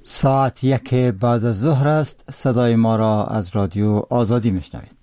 ساعت 1 بعد از ظهر است. صدای ما را از رادیو آزادی میشنوید.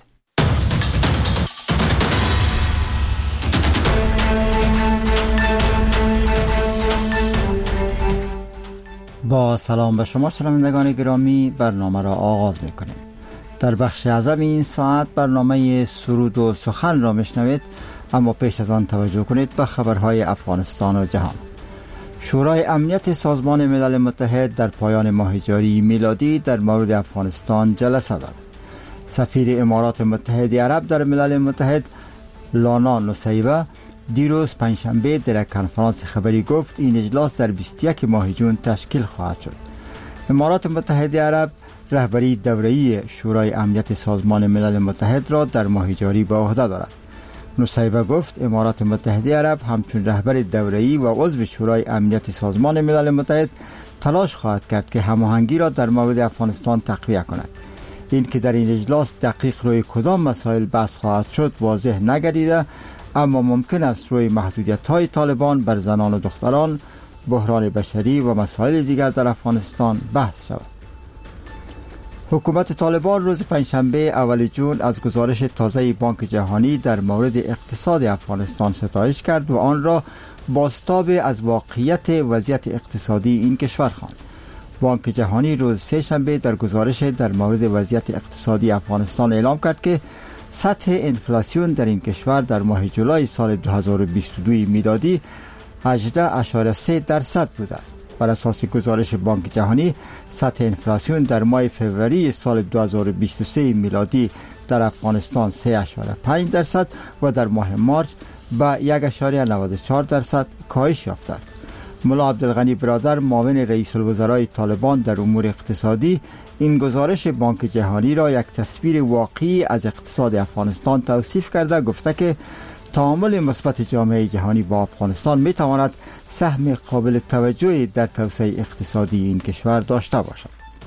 با سلام به شما شنوندگان گرامی، برنامه را آغاز میکنیم. در بخش اعظم این ساعت برنامه سرود و سخن را میشنوید، اما پیش از آن توجه کنید به خبرهای افغانستان و جهان. شورای امنیت سازمان ملل متحد در پایان ماه جاری میلادی در مورد افغانستان جلسه دارد. سفیر امارات متحده عرب در ملل متحد لانا نصیبه دیروز پنجشنبه در کنفرانس خبری گفت این اجلاس در 21 ماه جون تشکیل خواهد شد. امارات متحده عرب رهبری دوره‌ای شورای امنیت سازمان ملل متحد را در ماه جاری به عهده دارد. نصیبه گفت امارات متحده عرب همچون رهبر دوره‌ای و عضو شورای امنیت سازمان ملل متحد تلاش خواهد کرد که هماهنگی را در مورد افغانستان تقویت کند. این که در این اجلاس دقیق روی کدام مسائل بحث خواهد شد واضح نگردیده، اما ممکن است روی محدودیت‌های طالبان بر زنان و دختران، بحران بشری و مسائل دیگر در افغانستان بحث شود. حکومت طالبان روز پنجشنبه اول جون از گزارش تازه بانک جهانی در مورد اقتصاد افغانستان ستایش کرد و آن را بازتاب از واقعیت وضعیت اقتصادی این کشور خواند. بانک جهانی روز سه شنبه در گزارش در مورد وضعیت اقتصادی افغانستان اعلام کرد که سطح انفلاسیون در این کشور در ماه جولای سال 2022 میلادی 18.3% بوده است. بر اساس گزارش بانک جهانی، سطح انفلاسیون در ماه فوریه سال 2023 میلادی در افغانستان 3.5% و در ماه مارس به 1.94% کاهش یافته است. ملا عبدالغنی برادر، معاون رئیس الوزرای طالبان در امور اقتصادی، این گزارش بانک جهانی را یک تصویر واقعی از اقتصاد افغانستان توصیف کرده گفته که تعامل مثبت جامعه جهانی با افغانستان می تواند سهم قابل توجهی در توسعه اقتصادی این کشور داشته باشد.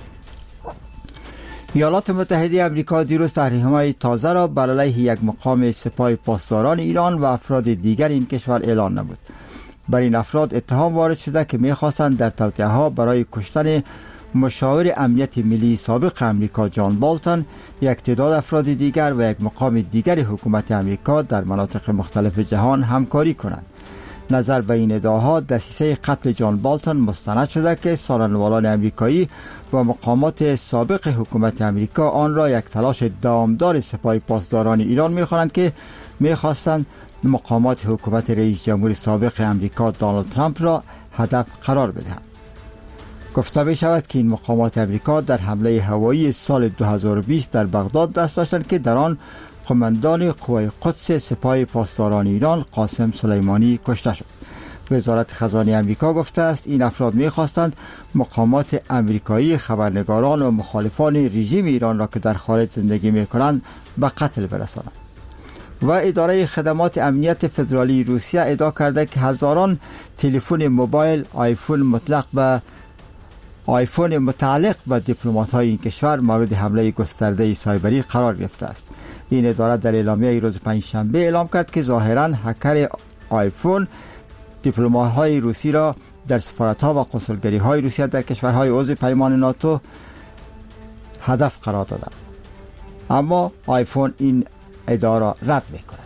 ایالات متحده آمریکا دیروز تحریم‌های تازه را بر علیه یک مقام سپاه پاسداران ایران و افراد دیگر این کشور اعلان نمود. بر این افراد اتهام وارد شده که می‌خواستند در توطئه‌ها برای کشتن مشاور امنیت ملی سابق امریکا جان بالتون، یک تعداد افراد دیگر و یک مقام دیگر حکومت امریکا در مناطق مختلف جهان همکاری کنند. نظر به این ادعاها دسیسه قتل جان بالتون مستند شده که سالنوالان امریکایی و مقامات سابق حکومت امریکا آن را یک تلاش دامدار سپاه پاسداران ایران می‌خوانند که می‌خواستند مقامات حکومت رئیس جمهور سابق امریکا دونالد ترامپ را هدف قرار بدهند. گفته می شود که این مقامات امریکا در حمله هوایی سال 2020 در بغداد دست داشتند که در آن قماندان قوای قدس سپاه پاسداران ایران قاسم سلیمانی کشته شد. وزارت خزانه امریکا گفته است این افراد می خواستند مقامات امریکایی خبرنگاران و مخالفان رژیم ایران را که در خارج زندگی می کنند به قتل برسانند. و اداره خدمات امنیت فدرالی روسیه ادعا کرده که هزاران تلفن موبایل آیفون متعلق به دیپلمات‌های این کشور مورد حمله گسترده سایبری قرار گرفته است. این اداره در اعلامیه روز پنجشنبه اعلام کرد که ظاهراً هکر آیفون دیپلمات‌های روسی را در سفارت‌ها و قنسولگری‌های روسیه در کشورهای عضو پیمان ناتو هدف قرار دادند. اما آیفون این ادعا را رد می‌کند.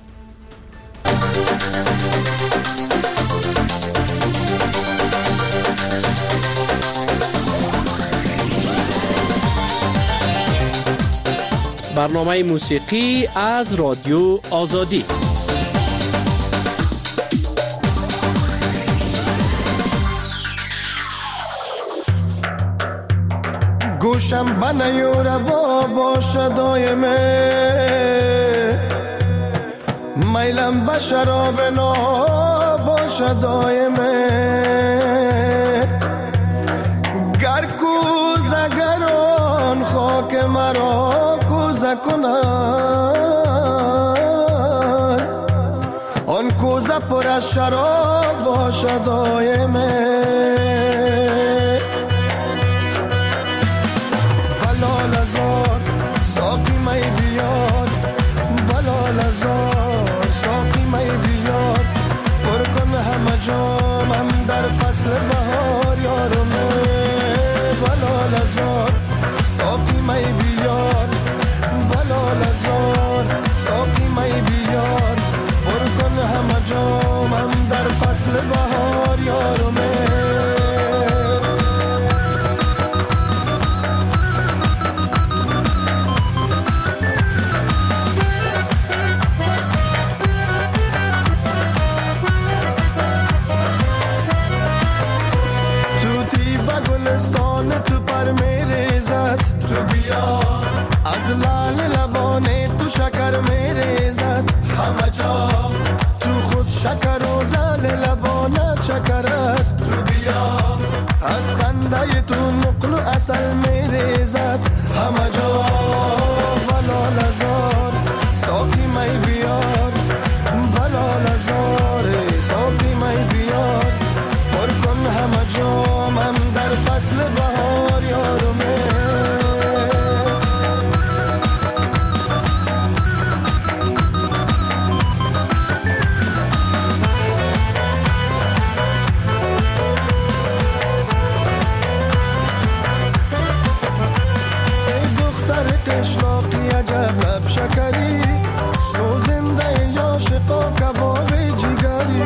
برنامه موسیقی از رادیو آزادی. گوشم بنیور باش دایمه، میلم به شراب نا باش دایمه، گر کوزگران خاک مرا کوزه کنند، آن کوزه پر از شراب باش دایمه. بلال ازار ساقی می بیار، بلال ازار ساقی می بیار، پر کن همه جامم در فصل بهار یارمه. گلستان تو پر میریزد، تو بیا از لال لبانه تو شکر میریزد، همه جا تو خود شکر و لال لبانه شکر است، تو بیا از خنده تو نقل و اصل میریزد، همه جا بلال هزار ساقی می بیار، بلال هزار ساقی می بیار، پر کن همه جامم در فصل بهار یارمه. اشلاقی عجب لب شکری، سوزنده یا شقا کباب جگری،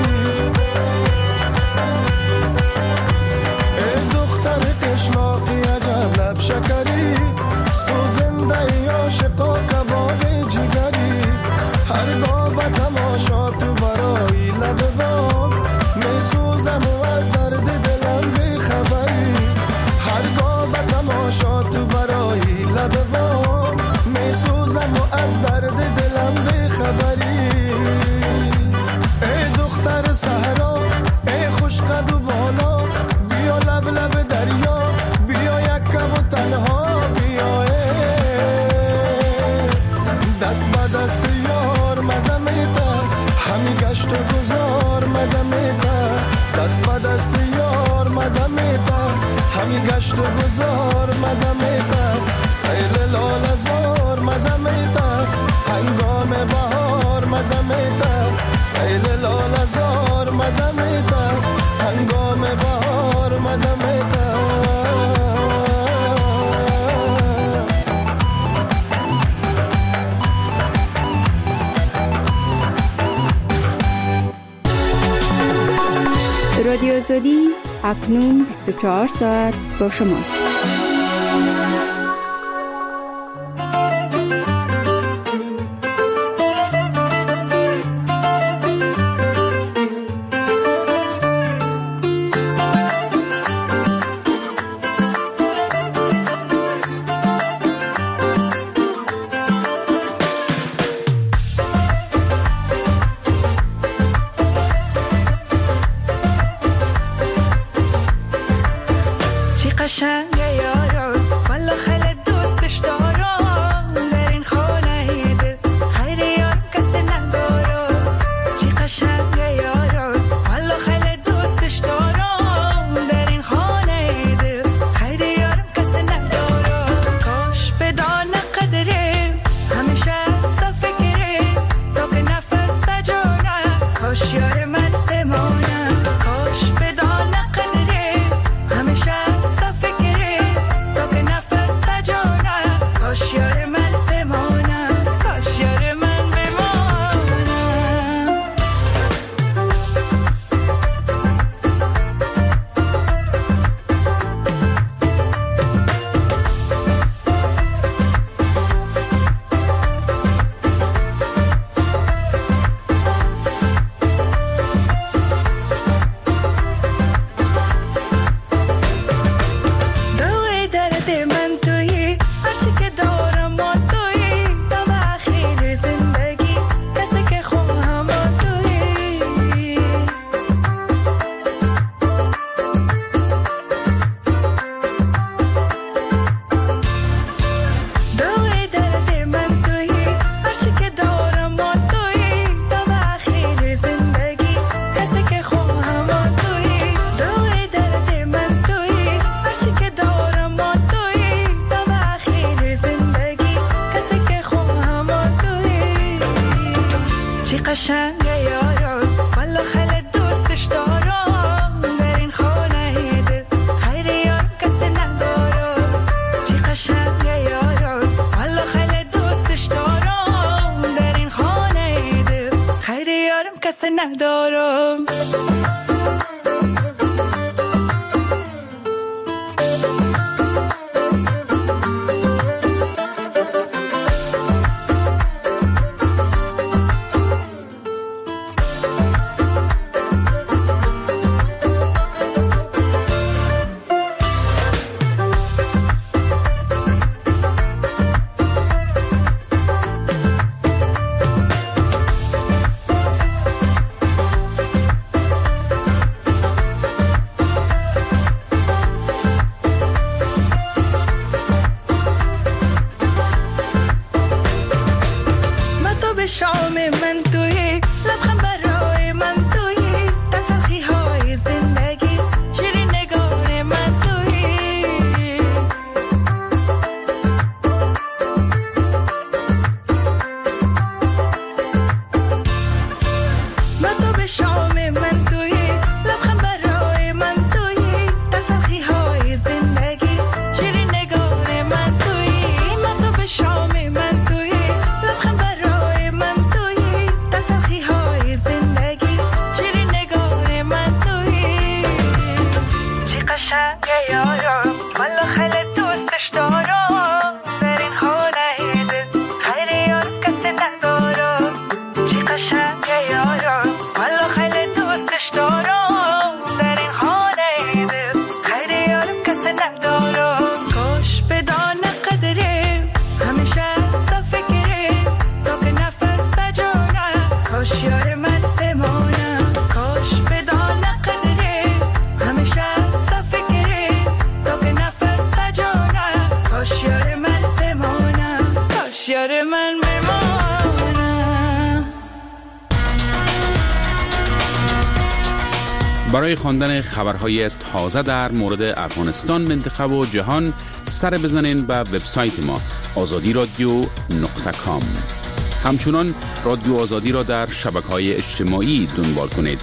ای دختر اشلاقی عجب لب شکری، سوزنده یا شقا کباب جگری، هرگاه به تماشا تو برای لب بام می سوزم و از درد دلم بی خبری، هرگاه به تماشا تو برای لب بام سوزم و از درد دلم بخبری، ای دختر صحرا ای خوش قد و بالا، بیا لب لب دریا، بیا یک کم و تنها بیا، دست با دست یار مزمیتا، همی گشت و گذار مزمیتا، دست با دست یار مزمیتا، همی گشت و گذار مزمیتا، سیل لال هزار مزمیتا، هنگام بهار مزمیتا، سیل لال هزار مزمیتا، هنگام بهار مزمیتا. رادیو آزادی اکنون 24 ساعت با شماست. قشنگه یارو والا خیلی دوستش دارم در این خانه دل خیلی یار کسی ندارم چی قشنگه یارو والا خیلی دوستش دارم در این خانه دل خیلی یارم کسی ندارم برای خواندن خبرهای تازه در مورد افغانستان، منطقه و جهان سر بزنین به وبسایت ما azadiradio.com. همچنان رادیو آزادی را در شبکه‌های اجتماعی دنبال کنید.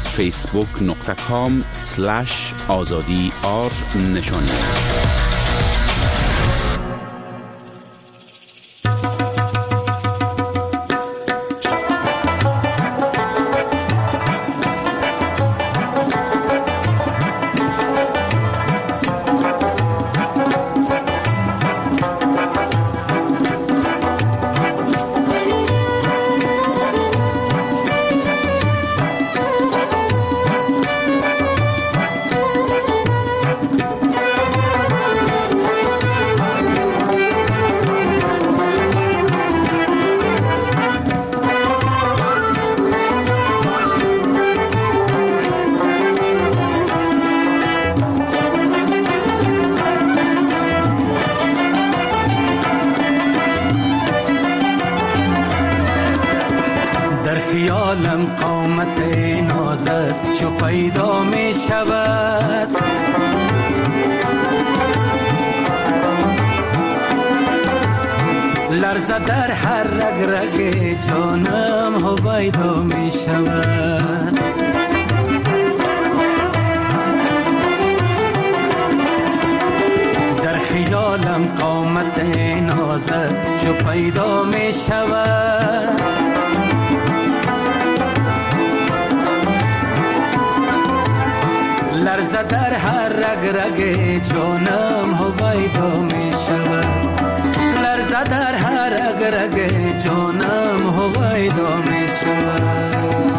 facebook.com/azadi نشانی است. خیالم قامت نازت چو پیدا می شود، لرزه در هر رگ رگ جانم هویدا می شود. در خیالم قامت نازت چو پیدا می شود، لرزه در هر رگ رگ جانم هویدا می شود، لرزه در هر رگ رگ جانم هویدا می شود.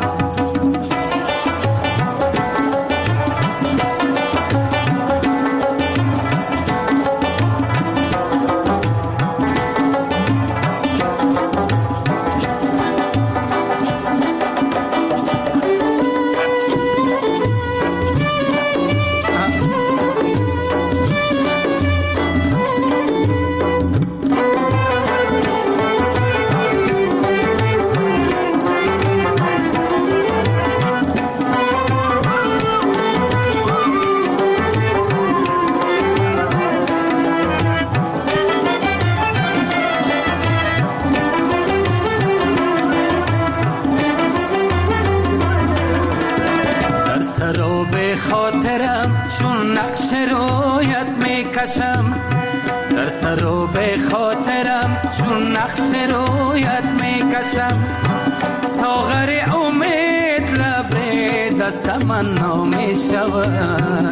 سراب خاطرم چون نقش رویت میکشم، در سراب خاطرم چون نقش رویت میکشم، ساغر امید لبریز از تمنا میشود،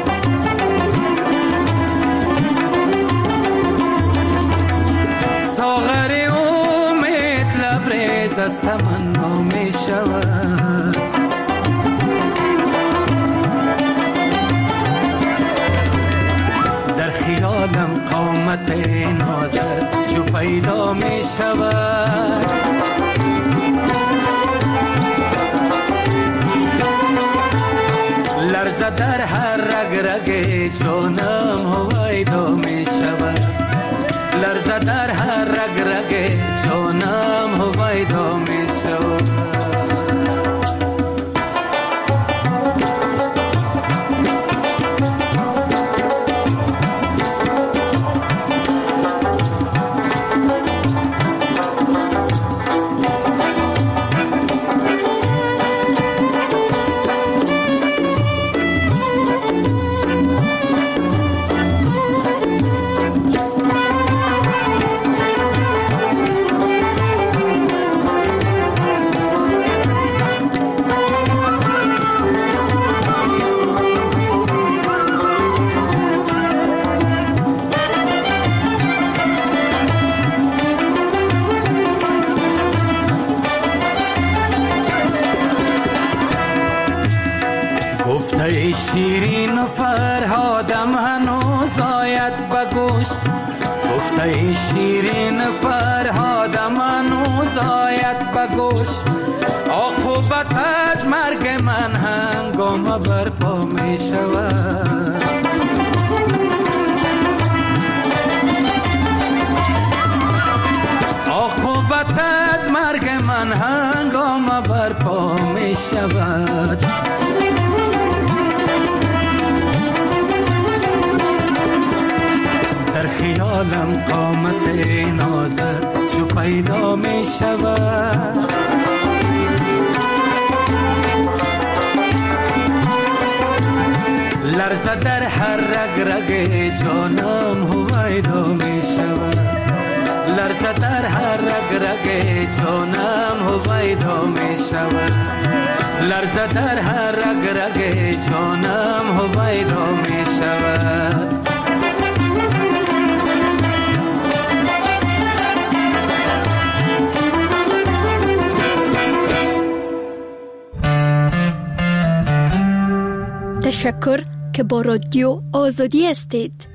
ساغر امید لبریز از تمنا میشود. خیالم قامت نازت چو پیدا می شود، لرزه در هر رگ رگ جانم هویدا می شود، لرزه در هر رگ رگ جانم هویدا می شود. گفته شیرین و فرهادم هنوز آید بگوش، گفته شیرین فرهادم هنوز آید بگوش، عاقبت از مرگ من هنگام برپا می شود، عاقبت از مرگ من هنگام برپا می شود. خیالم قامت نازت چو پیدا می شود. لرزه در هر رگ رگ جانم هویدا می شود. لرزه در هر رگ رگ جانم هویدا می شود. لرزه در هر رگ رگ جانم هویدا می شود. تشکر که با رادیو آزادی هستید.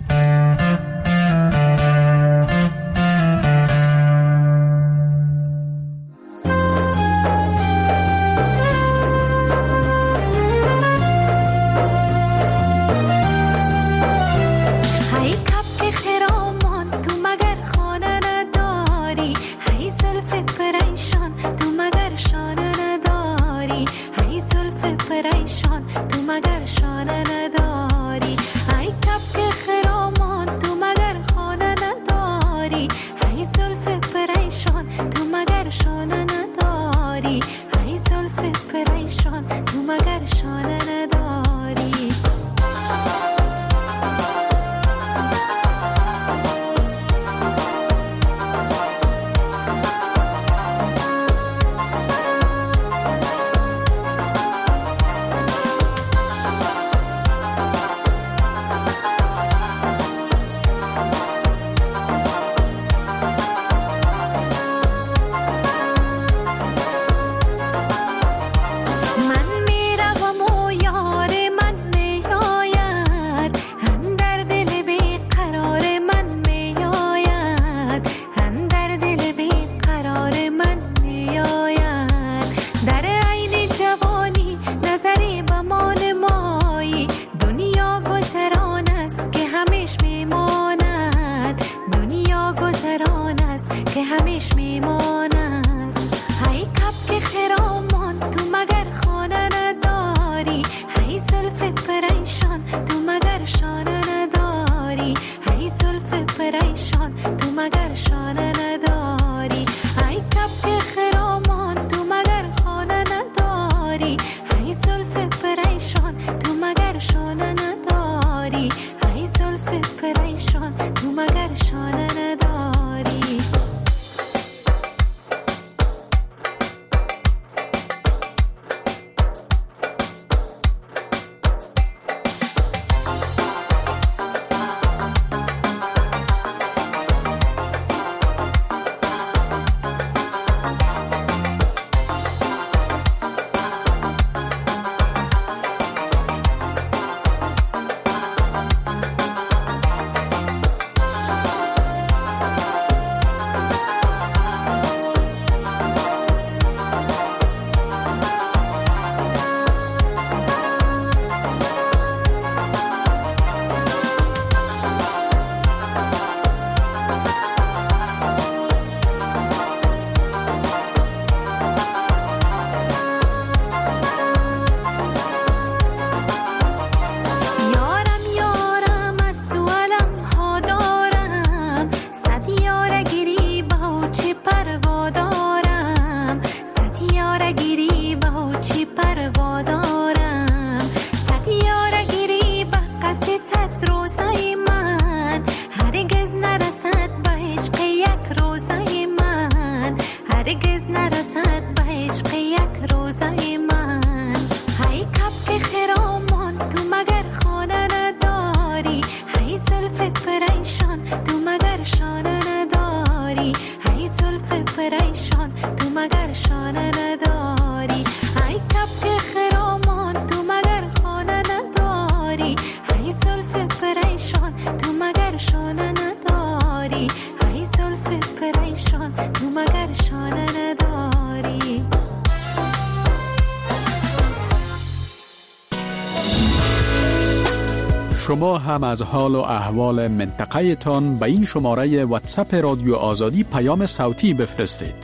شما هم از حال و احوال منطقه تان به این شماره واتساپ رادیو آزادی پیام صوتی بفرستید.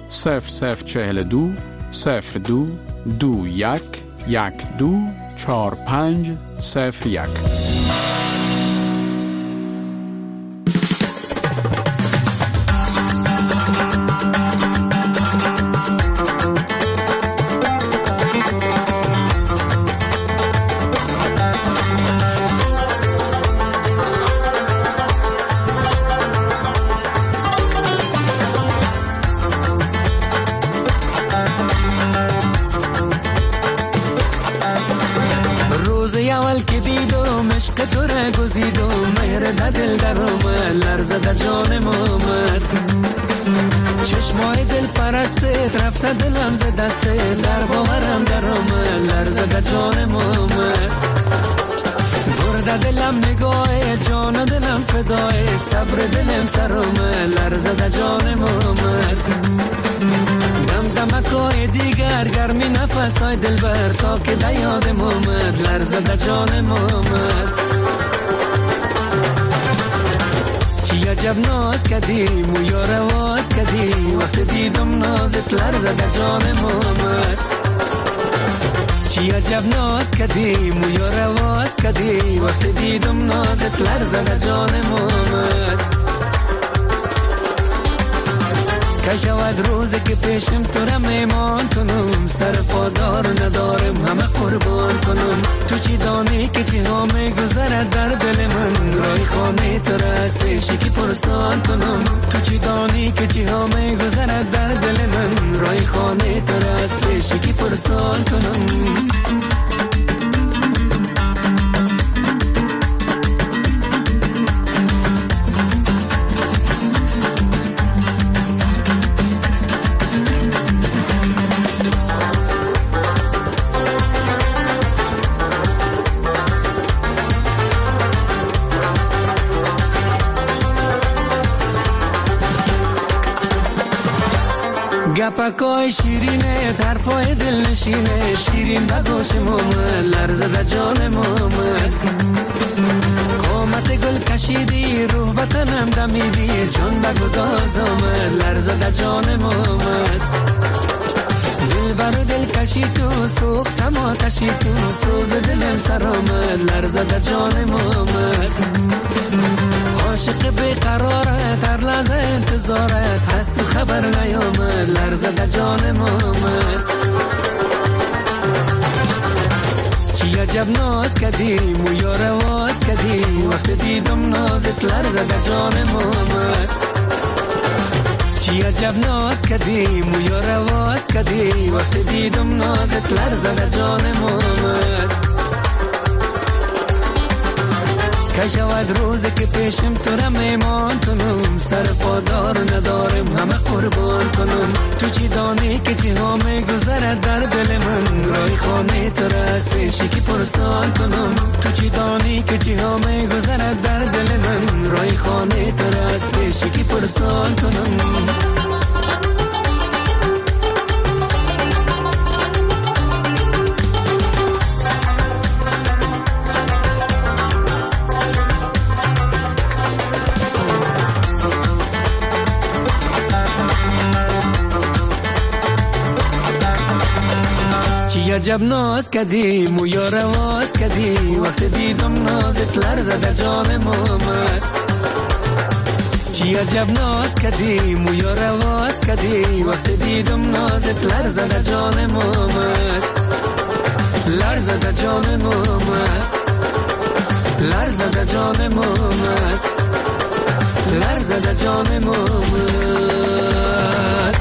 0042 02 21 12 45 01. گزید و مهر دل در اومد لرزه در جانم اومد چشمای دل پرسته رفته دلم ز دسته در باورم در اومد لرزه در جانم اومد برده دلم نگاه جان دلم فدای صبر دلم سر اومد لرزه در جانم اومد دمکای دیگر گرمی نفسای دل بر تا که در یادم اومد لرزه در جانم اومد چی عجب ناز کدیم و یار آواز کدی وقت دیدم نازت لرزه در جانم اومد چی عجب ناز کدیم و یار آواز کدی وقت دیدم نازت لرزه در جانم اومد کشود روزی که پیشم تو را میمان کنم سر پادار ندارم همه قربان کنم تو چی دانی که چی ها میگذرد در دل من رای خانه تو را از پیشی که پرسان کنم تو چی دانی که چی ها میگذرد در دل من رای خانه تو را از پیشی که پرسان کنم گپکای شیرینه طرفای دل نشینه شیرین بگوشم اومد لرزه در جانم اومد قامت گل کشیدی روح بطنم دمیدی جان بگداز اومد لرزه در جانم اومد دل برو دل کشی تو سوختم آتشی تو سوز دلم سر اومد لرزه در جانم اومد عاشق بیقرارت هر لحظه انتظارت هست تو خبر نیامد لرزه در جانم اومد چی عجب ناز کدیم و یار آواز کدی وقت دیدم نازت لرزه در جانم اومد چی عجب ناز کدیم و یار آواز کدی وقت دیدم نازت لرزه در جانم اومد کشود روزی که پیشم تو را میمان کنم سر پادار ندارم همه قربان کنم تو چی دانی که چی ها میگذرد در دل من رای خانه تو را از پیشی که پرسان کنم تو چی دانی که چی ها میگذرد در دل من رای خانه تو را از پیشی که پرسان کنم عجب ناز کدیم و یار آواز کدی وقت دیدم نازت لرزه در جانم اومد چی عجب ناز کدیم و یار آواز کدی وقت دیدم نازت لرزه در جانم اومد لرزه در جانم اومد لرزه در جانم اومد لرزه در جانم اومد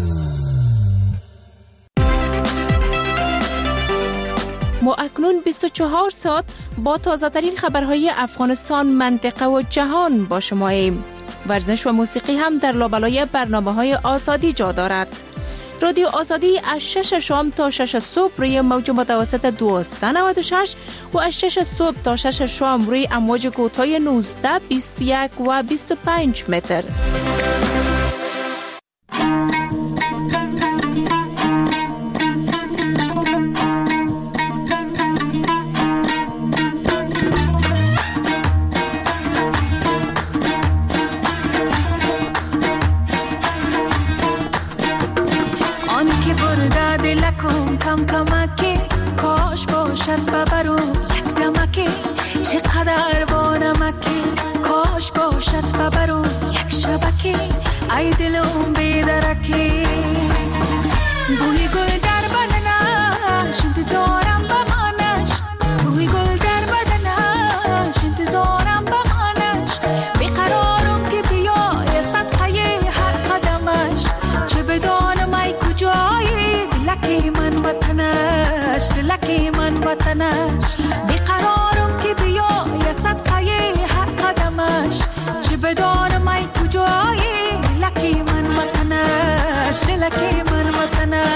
ما اکنون 24 ساعت با تازه ترین خبرهای افغانستان، منطقه و جهان با شماییم. ورزش و موسیقی هم در لابلای برنامه‌های آزادی جا دارد. رادیو آزادی از 6 شام تا 6 صبح روی موج متوسط 1296 و از 6 صبح تا 6 شام روی امواج کوتاه 19، 21 و 25 متر. کم کمکی کاش باشد ببرو یک دمکی چقدر با نمکی کاش باشد ببرو یک شبکی ای دلم بیدرکی بوی گل در بدنش انتظارم بمانش بوی گل در بدنش انتظارم بمانش بیقرارم که بیای صدقه هر قدمش چه بدانم ای کجایی دلکی من وطنش دلکی من وطنش بیقرارم که بیای صدقه دلکی من وطنش.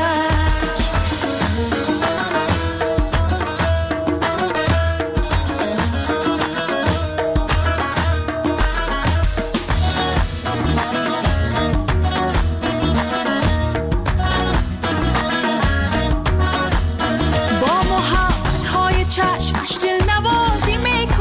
چشمش دل نوازی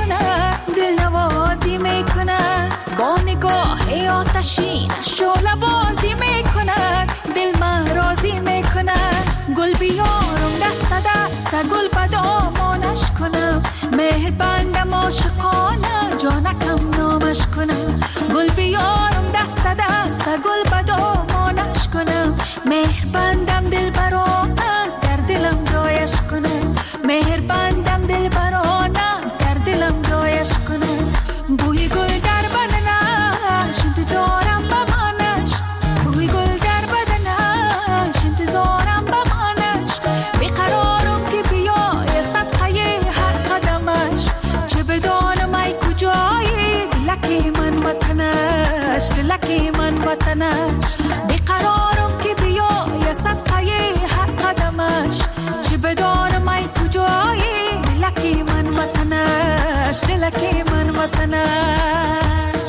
میکنه با نگاه آتشینش شعله بازی میکنه دل من راضی میکنه گل بیارم دست دست گل به دامانش کنم مهر بندم عاشقانه جانکم نامش کنم گل بیارم دست دست گل به دامانش کنم مهر بندم دل برانه در دلم جایش کنم مهر بندم دل برانه در دلم جایش کنم بوی گل در بدنش انتظارم بمانش بوی گل در بدنش انتظارم بمانش بیقرارم که بیای صدقه هر قدمش چه بدانم ای کجایی دلکی من وطنش دلکی من وطنش بیقرارم که بیای صدقه هر قدمش چه بدانم ای کجایی دلکی من وطنش دلکی من وطنش.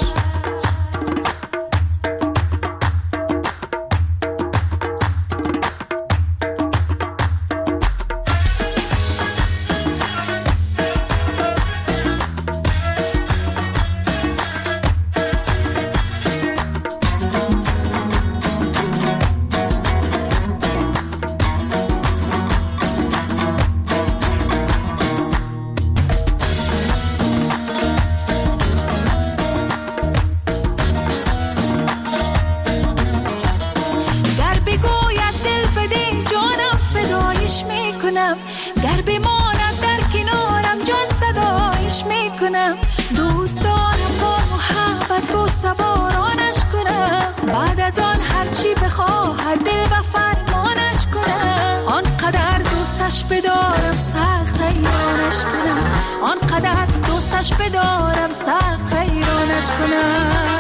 گر بماند در کنارم جان صدایش میکنم دوست دارم با محبت با سوارانش کنم بعد از آن هرچی بخواهد دل و فرمانش کنم آنقدر دوستش بدارم سخت حیرانش کنم آنقدر دوستش بدارم سخت حیرانش کنم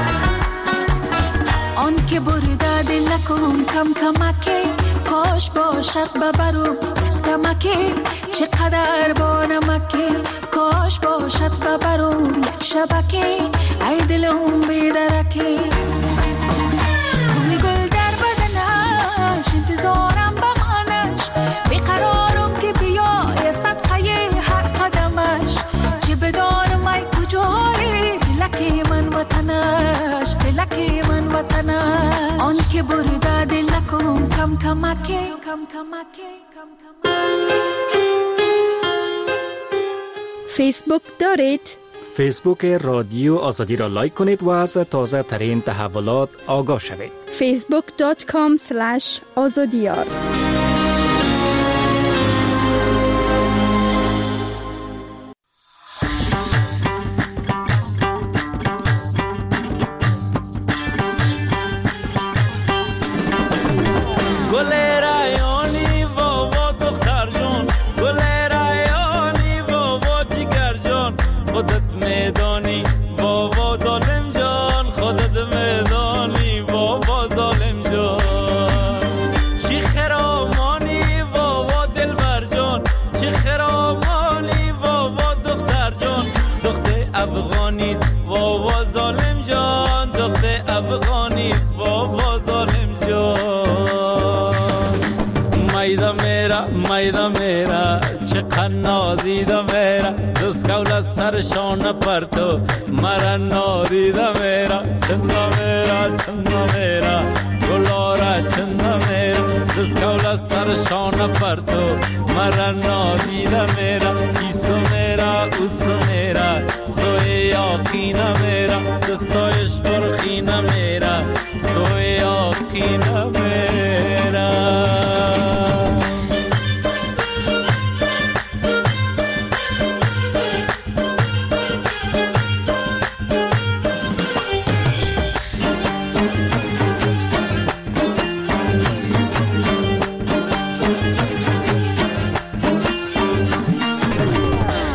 آن که برده دلکم کم کمکی کاش باشد ببرم دمکی چقدر با نمکی کاش باشد ببرم یک شبکی ای دلم بیدرکی بوی گل در بدنش انتظارم بمانش بیقرارم که بیای صدقه هر قدمش چه بدانم ای کجایی دلکی من وطنش دلکی من وطنش آن که برده دلکم کم کمکی فیسبوک دارید؟ فیسبوک رادیو آزادی را لایک کنید و از تازه ترین تحولات آگاه شوید. facebook.com/azadiyar مایدا میرا چقدر نازیدا میرا دست کول سرشان پرتو مرا نادیدا میرا چندا میرا گلارا چندا میرا دست کول سرشان پرتو مرا نادیدا میرا ایسو میرا اوسو میرا سوی یاقینا میرا دستایش برخینا میرا سوی یاقینا میرا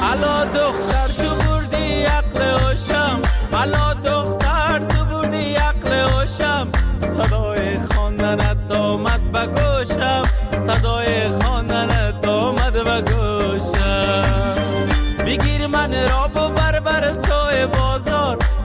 دختر تو بردی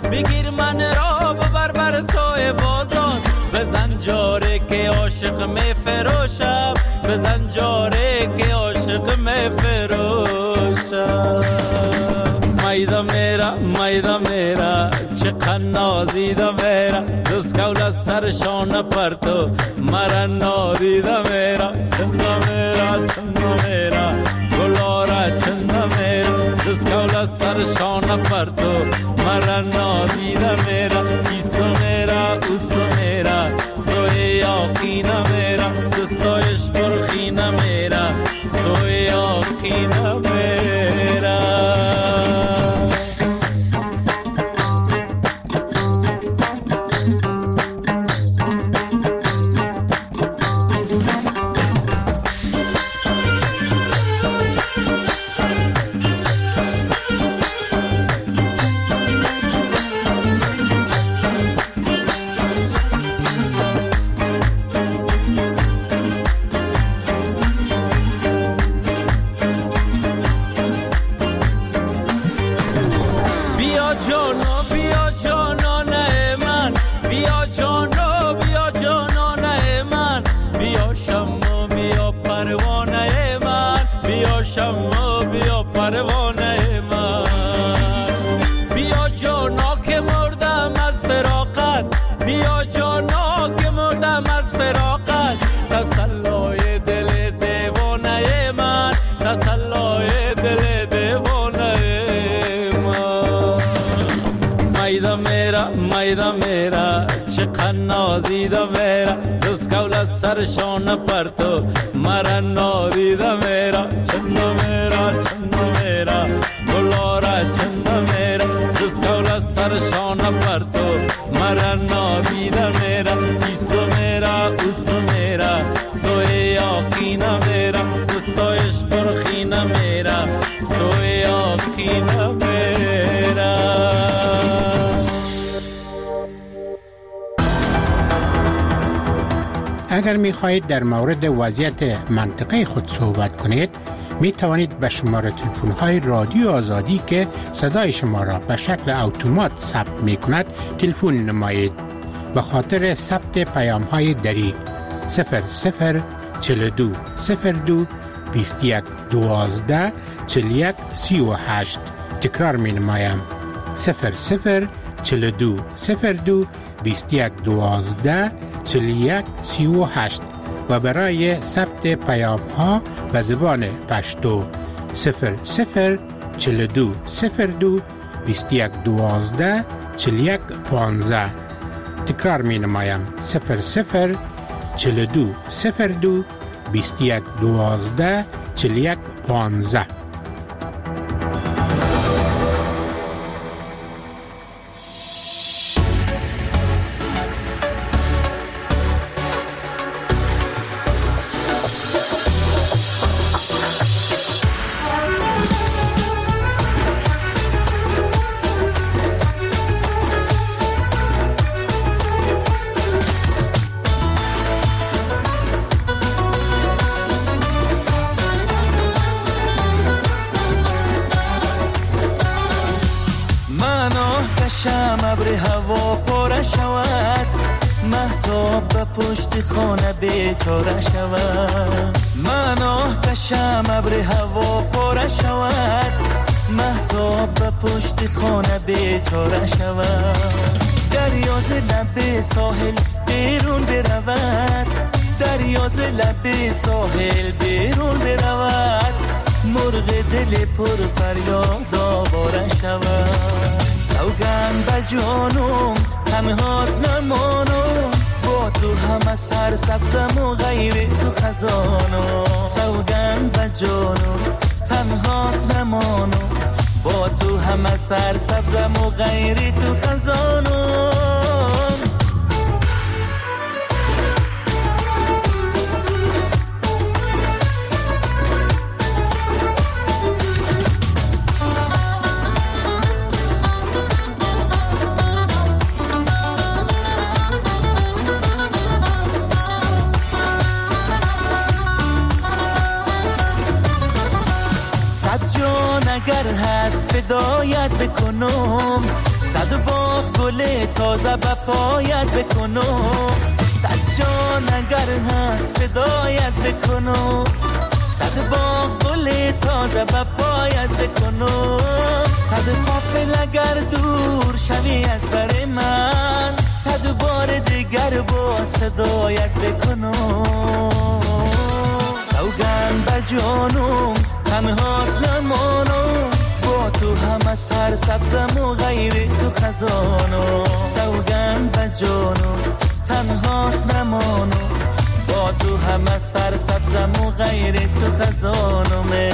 بگیر من را ببر بر سوی بازار، بزن جاره که عاشق می فروشم، بزن جاره که عاشق می فروشم. میدا میرا چقدر نازیده میرا، دست کول از سرشان پرتو مرا نادیده میرا. چنده میرا گلارا چنده میرا، دست کول از سرشان پرتو مرا نادیده میرا. ایسو میرا اوسو میرا سوی یاقینه میرا، دستایش پرخینه میرا سوی یاقینه میرا. میدا میرا چقدر نازیده میرا، دست کول از سرشان پرتو مرا نادیده میرا. چنده میرا گلارا چنده میرا، دست کول از سرشان پرتو مرا نادیده میرا. ایسو میرا اوسو میرا سوی یاقینه میرا، دستایش پرخینه میرا سوی یاقینه میرا. اگر می خواهید در مورد وضعیت منطقه خود صحبت کنید، می توانید به شماره تلفن های رادیو آزادی که صدای شما را به شکل اتومات ثبت می کند تلفن نمایید. به خاطر ثبت پیام های دری 0042 02 21 12 41 38. تکرار می نمایم 0042 02 21 12 41 38 و برای ثبت پیام ها به زبان پشتو 0042 02 21 12 41 15. تکرار می نمایم 0042 02 21 12 41 15. ابر هوا پاره شود، مهتاب به پشت خانه بیچاره شود. من آتشم ابر هوا پاره شود، مهتاب به پشت خانه بیچاره شود. دریا ز لب ساحل بیرون برود، دریا ز لب ساحل بیرون برود. مرغ دل پر فریاد آواره شود. سوگند به جانم همه هات نمانم، با تو همه سر سبزم و غیر تو خزانم. سوگند به جانم همه هات نمانم، با تو همه سر سبزم و غیر تو خزانم. اگر هست فدایت بکنم، صد با گل تازه به پایت بکنو، صد جان اگر هست فدایت بکنو، صد باغ گل تازه به پایت بکنو، صد قافل اگر دور شوی از بر من، صد بار دیگر با صدایت بکنو. سوگند بر جانم تنهات نمانم، با تو همه سر سبزم و غیر تو خزانم. سوگند بر جانم تنهات نمانم، با تو همه سر سبزم و غیر تو خزانم.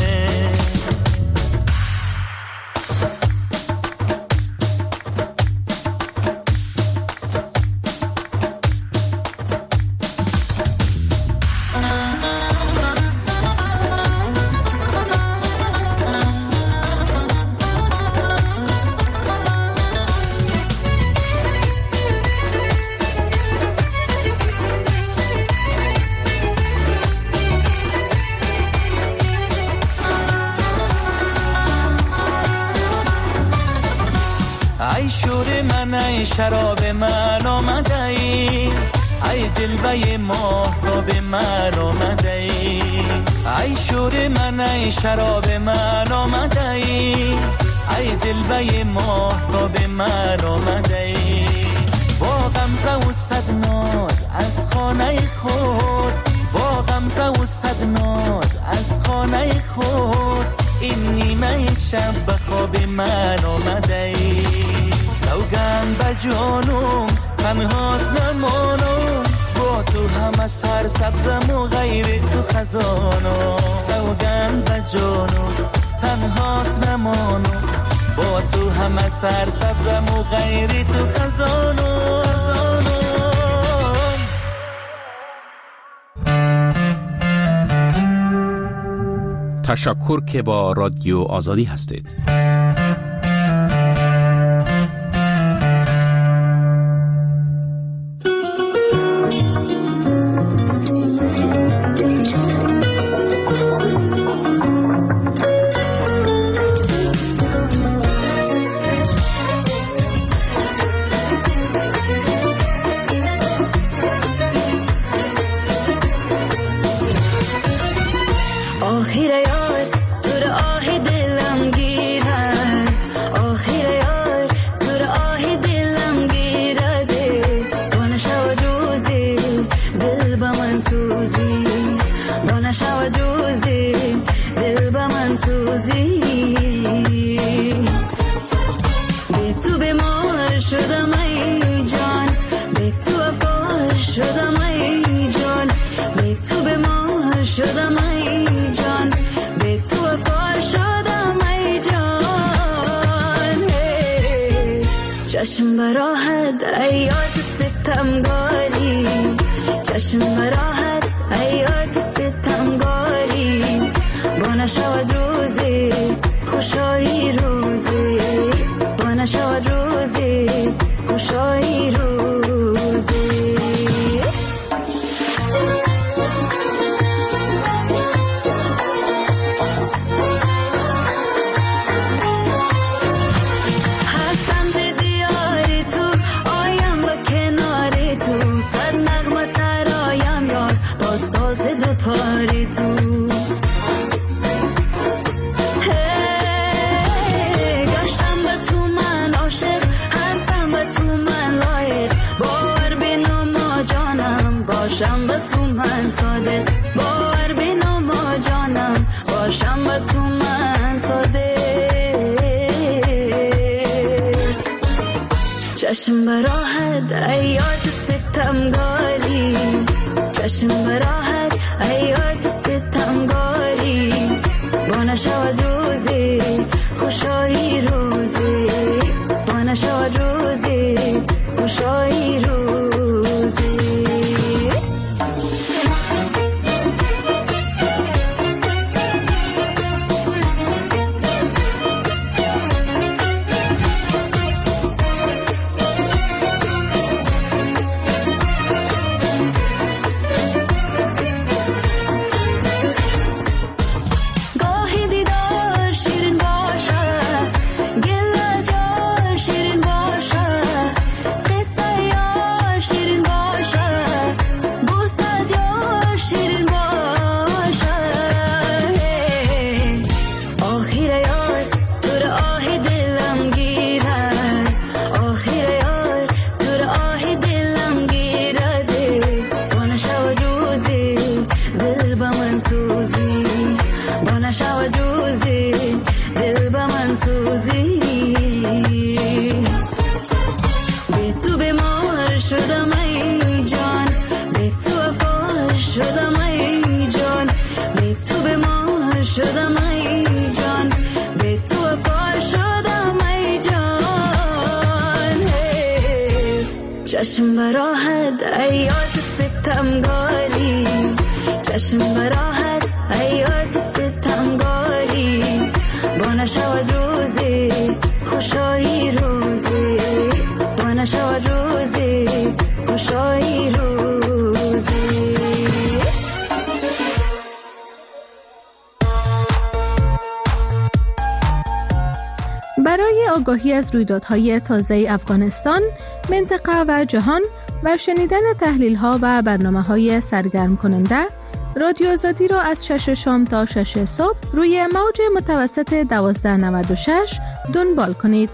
ای شور من ای شراب من آمده ای، ای جلوه ماهتاب من آمده ای، ای شور من ای شراب من آمده ای، ای جلوه ماهتاب من آمده ای. با غمزه و صد ناز از خانه خود، با غمزه و صد ناز از خانه خود، این نیمه شب به خواب من آمده ای. سوگند به جانم تنهات نمانم، با تو همه سر سبزم و غیر تو خزانم. سوگند به جانم تنهات نمانم، با تو همه سر سبزم و غیر تو خزانم. تشکر که با رادیو آزادی هستید. چشم براحت ایات ستمگاری، چشم براحت ایات ستمگاری، با نشود روزی خوشایی روزی، با نشود روزی خوشایی روزی. باشم با تو من صادق، باور بینم ما جانم، باشم با تو من صادق. چشم براحت ایات ستمگاری، چشم براحت ایات ستمگاری، با نشود روزی خوشایی روزی، با نشود روزی خوشایی روزی. چشم براحت ایاد ستمگاری، چشم براحت ایاد ستمگاری، با نشود روزی خوشایی روزی، با نشود روزی خوشایی روزی. برای آگاهی از رویدادهای تازه افغانستان، منطقه و جهان و شنیدن تحلیل‌ها و برنامه‌های سرگرم کننده، رادیو آزادی را از 6 شام تا 6 صبح روی موج متوسط 1296 دنبال کنید.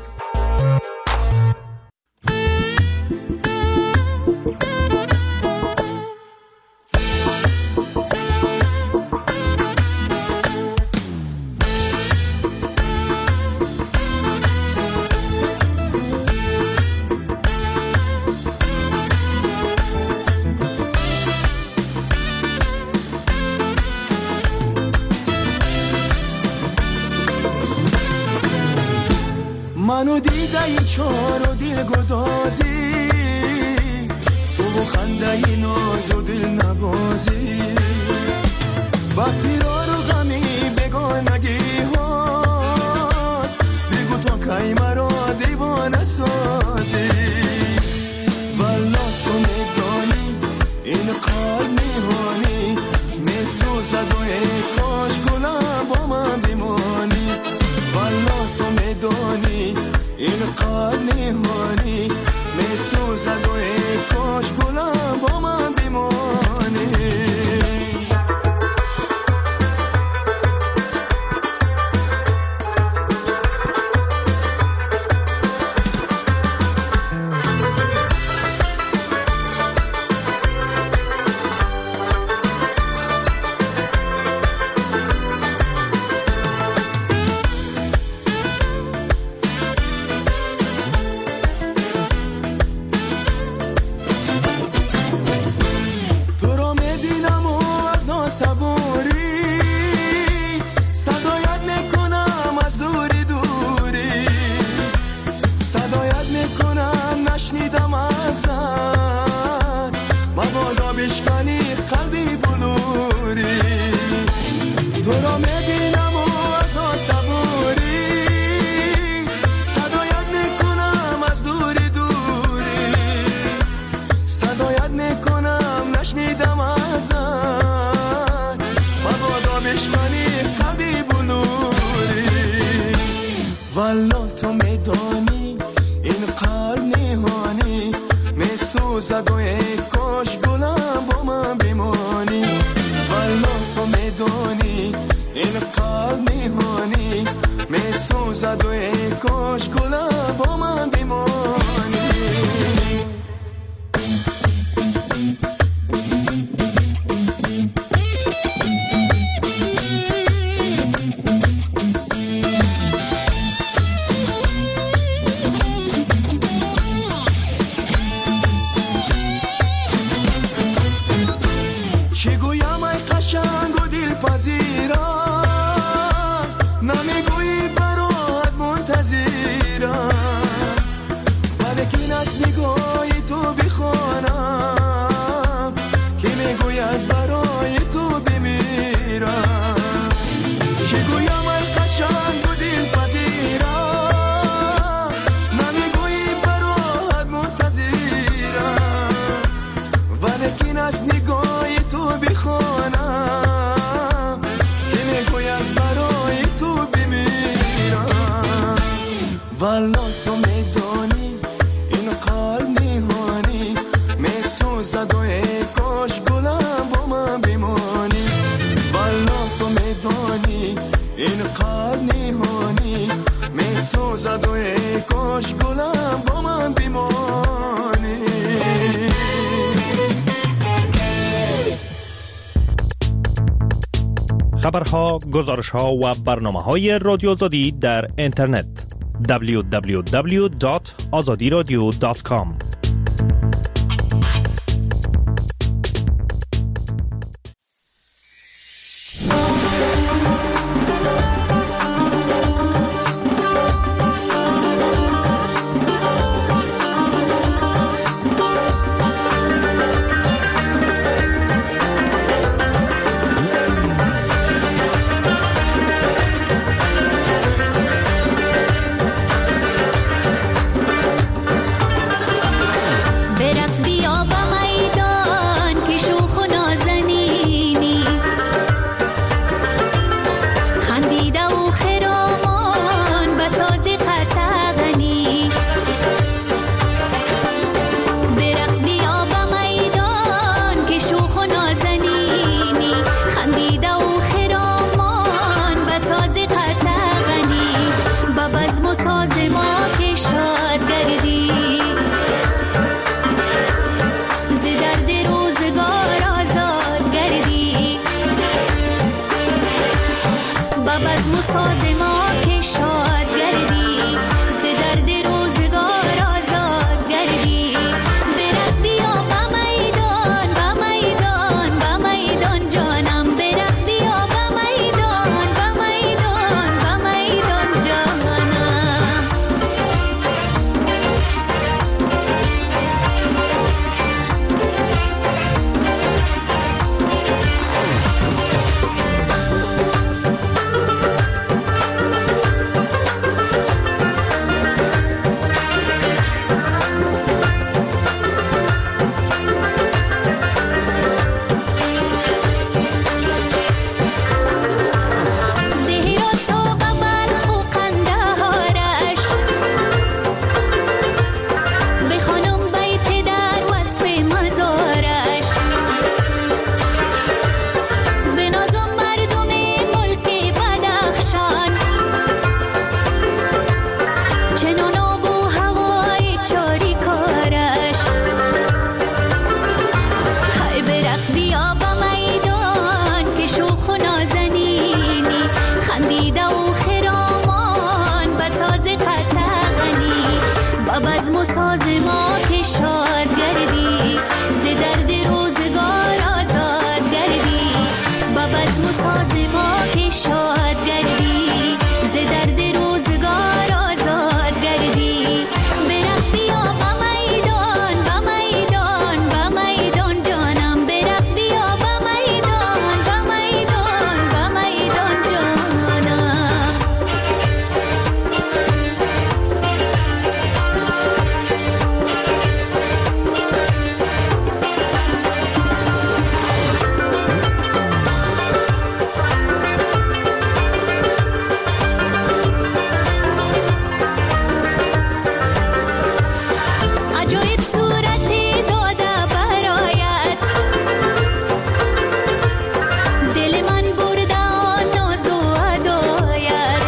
منو دیده ای چار و دل گدازی، تو خنده ای ناز و دل نبازی، با فرار و غمی بگانگی هات، بگو تو که مرا دیوانه سازی. والا تو میدانی این قلب میهانی، میسوزد و ای کاش گلم با من بمانی. والا تو میدانی این قلب نهانی، میسوزد و ای کاش گلم با من بمانی. والا تو میدانی این قلب نهانی، میسوزد و ای کاش گلم با من بمانی. والا تو میدانی این قلب نهانی، میسوزد و ای کاش گلم با من بمانی. والا تو میدانی این قلب نهانی، میسوزد و ای کاش گلم با من بمانی. والا تو میدانی این قلب نهانی، میسوزد و ای کاش گلم با من بمانی. خبرها، گزارشها و برنامه‌های رادیو آزادی در اینترنت www.azadiradio.com. مساز ما که شاد گردی، ز درد روزگار آزاد گردی. با بزم و ساز ما که شاد گردی، ز درد روزگار آزاد گردی. برقص بیا با میدان، با میدان، با میدان جانم. برقص بیا با میدان، با میدان، با میدان جانم. عجایب صورتی داده برایت، دل من برده آن ناز و هدایت.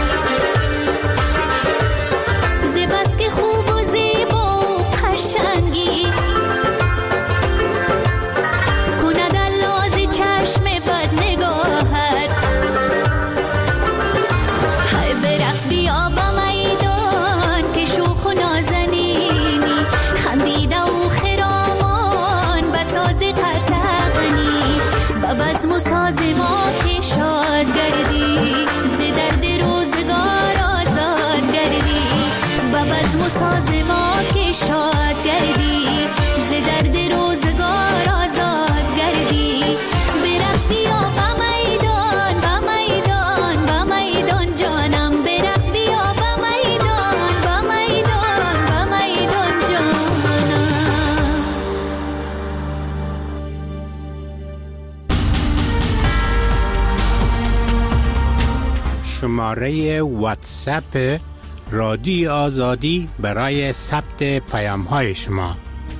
ز بس که خوب و زیبا و قشنگی، کند الاز چشم بد نگاهت. های برقص بیا با میدان که شوخ و نازنینی، خندیده و خرامان بساز قطغنی. با بزم و ساز ما که شاد گردی، ز درد روزگار آزاد گردی. با بزم و ساز ما که شاد گردی، ز درد روزگار آزاد گردی. برقص بیا با میدان، با میدان، با میدان جانم. برقص بیا با میدان، با میدان، با میدان جانم. شماره واتساپ رادیو آزادی برای ثبت پیام های شما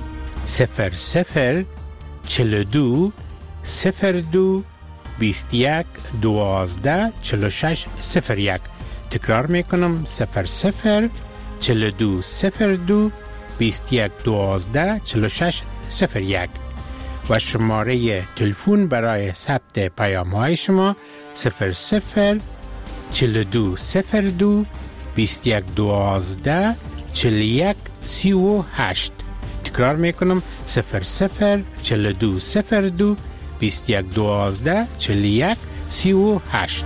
00 42 02 21 12 46 01. تکرار میکنم 00 42 02 21 12 46 01. و شماره تلفن برای ثبت پیام های شما 00 42 02 21 12 41 38. تکرار میکنم 00 42 02 21 12 41 38.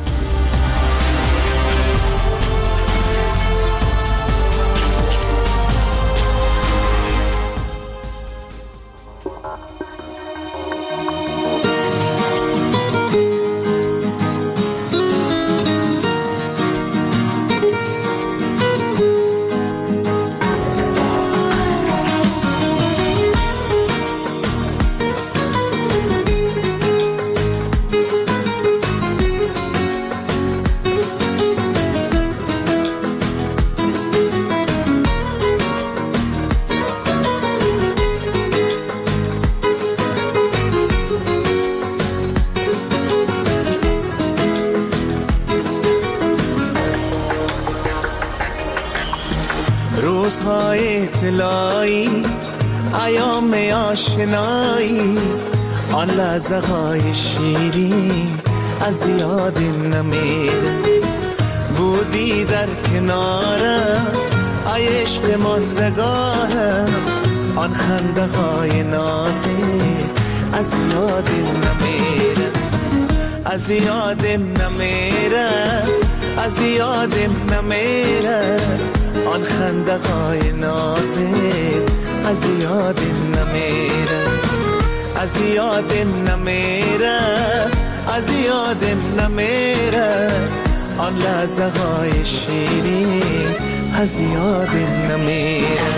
روزهای طلایی، ایام آشنایی، آن لحظه های شیرین از یاد نمیره. بودی در کنارم ای عشق ماندگارم، آن خنده های نازک از یاد نمیره. از یادم نمیره، از یادم نمیره. آن خنده های نازک از یادم نمیره. از یادم نمیره، از یادم نمیره. آن لحظه های شیرین از یادم نمیره.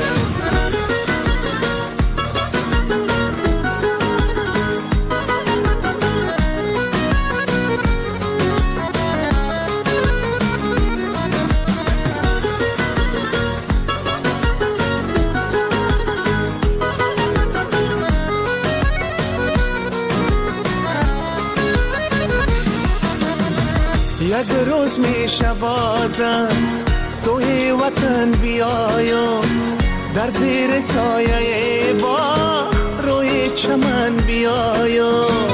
یک روز میشه بازم سوی وطن بیایم، در زیر سایه باغ روی چمن بیایم.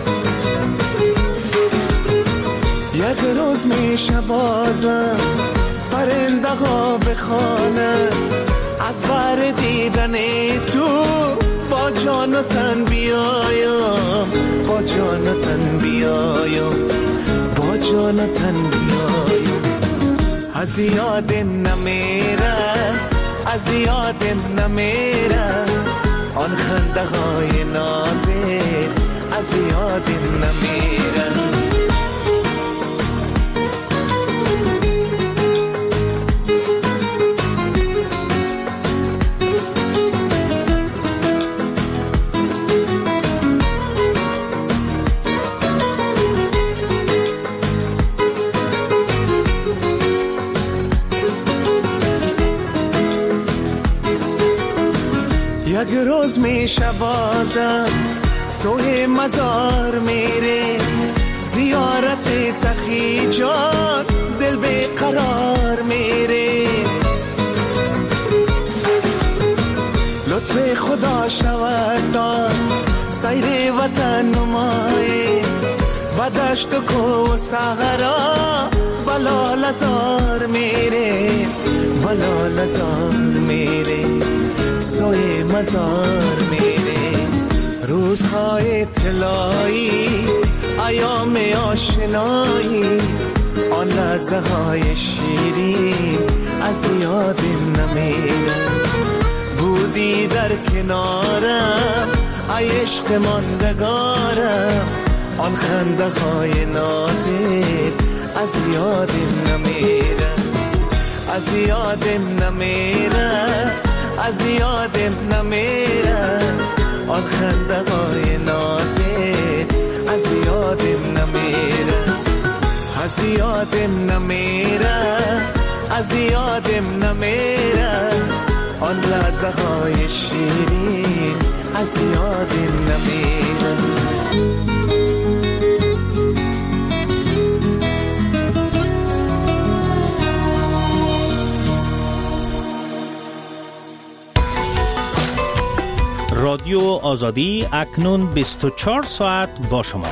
یک روز میشه بازم پرنده ها بخوانند از بر دیدن تو با جان و تن بیایم، با جان و تن بیایم، با جان و تن بیایم. از یاد نمیره، از یاد نمیره آن خنده های نازت، از یاد نمیره. یک روز میشه بازم سوی مزار میره، زیارت سخی جان دل به قرار میره. لطف خدا شود دار سیر وطن نمای، بدشت و کو و صحرا بلا لزار میره، بلا لزار میره، سوی مزار میره. روزهای طلایی ایام آشنایی، آن لحظه های شیرین از یادم نمیره. بودی در کنارم ای عشق ماندگارم، آن خنده های نازت از یادم نمیره، از یادم نمیره، از یادم نمیره آن خنده های نازت از یادم نمیره، از یادم نمیره، از یادم نمیره آن لحظه های شیرین از یادم نمیره. رادیو آزادی اکنون 24 ساعت با شما.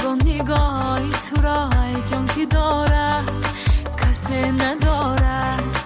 نگاه تو را جان کی داره کسی نداره.